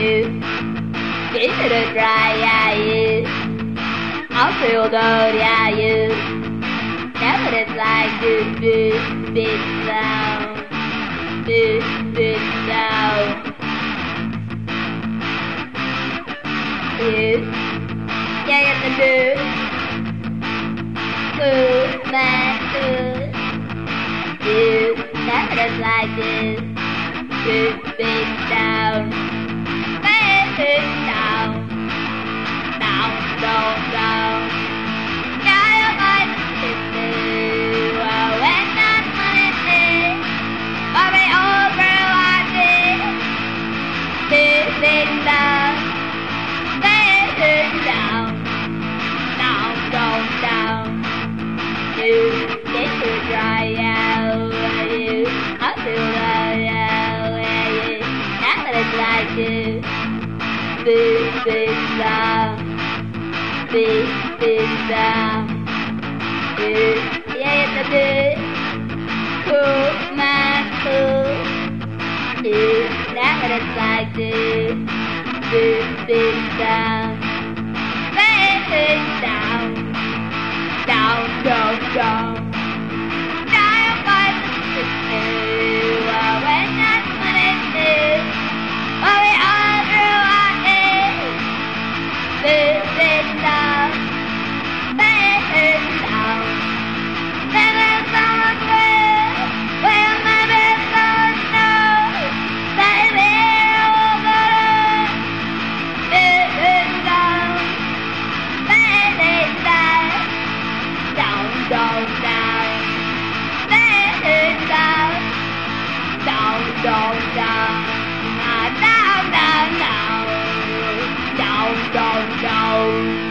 you. Keep it dry, yeah, you. I'll feel good, yeah, you. Never it's like do, big sound. Do, sound. You. Yeah, get the good, man, good. You. Never it's like this. Do, big sound. Down, down. Yeah, you might me. Well, when I'm money, but we all grow like this. Sit down, down. You get to dry out, you. I feel like you. Now it's like you. Big sound, yeah, it's a big cool, man, cool. Now it's like this, big sound, down. Now you're going to do, when that's what it is, but we all grew up in. Big down, never someone will never know that we're all gonna big down, down.